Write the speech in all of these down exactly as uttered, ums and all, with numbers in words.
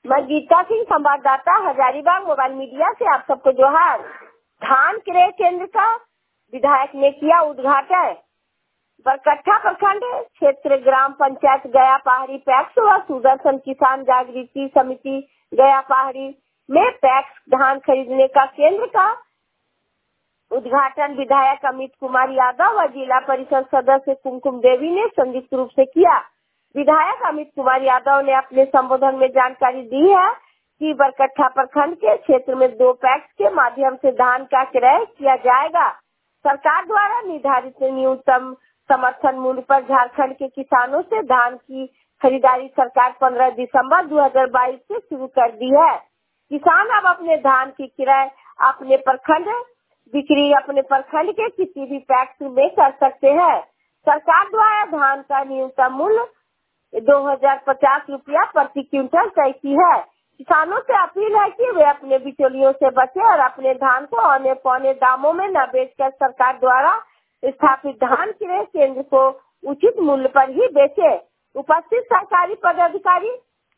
मैं गीता सिंह, संवाददाता Hazaribagh mobile media से आप सबको जोहार। धान क्रय केंद्र का विधायक ने किया उद्घाटन। बरकट्ठा प्रखंड क्षेत्र ग्राम पंचायत गया पहाड़ी पैक्स व सुदर्शन किसान जागृति समिति गया पहाड़ी में पैक्स धान खरीदने का केंद्र का उद्घाटन विधायक अमित कुमार यादव व जिला परिषद सदस्य कुमकुम देवी ने संयुक्त रूप से किया। विधायक अमित कुमार यादव ने अपने संबोधन में जानकारी दी है कि बरकट्ठा प्रखंड के क्षेत्र में दो पैक्स के माध्यम से धान का क्रय किया जाएगा। सरकार द्वारा निर्धारित न्यूनतम समर्थन मूल्य पर झारखंड के किसानों से धान की खरीदारी सरकार पंद्रह दिसंबर दो हज़ार बाईस से शुरू कर दी है। किसान अब अपने धान की क्रय अपने प्रखंड बिक्री अपने प्रखंड के किसी भी पैक्स में कर सकते हैं। सरकार द्वारा धान का न्यूनतम मूल्य दो हजार पचास रुपया प्रति क्विंटल तय की है। किसानों से अपील है कि वे अपने बिचौलियों से बचे और अपने धान को औने पौने दामों में न बेचकर सरकार द्वारा स्थापित धान क्रय केंद्र को उचित मूल्य पर ही बेचे। उपस्थित सरकारी पदाधिकारी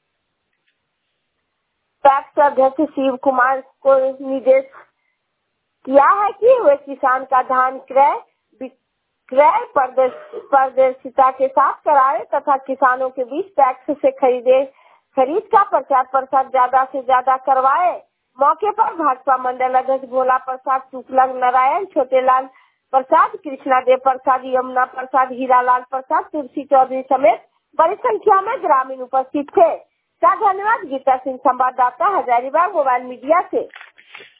पैक्स अध्यक्ष शिव कुमार को निर्देश किया है कि वे किसान का धान क्रय क्रय पारदर्शिता के साथ कराए तथा किसानों के बीच पैक्स से खरीदे खरीद का प्रचार प्रसार ज्यादा से ज्यादा करवाए। मौके पर भाजपा मंडल अध्यक्ष भोला प्रसाद, शुक्लक नारायण, छोटेलाल प्रसाद, कृष्णा देव प्रसाद, यमुना प्रसाद, हीरालाल प्रसाद, तुलसी चौधरी समेत बड़ी संख्या में ग्रामीण उपस्थित थे। धन्यवाद। गीता सिंह, संवाददाता हजारीबाग मोबाइल मीडिया से।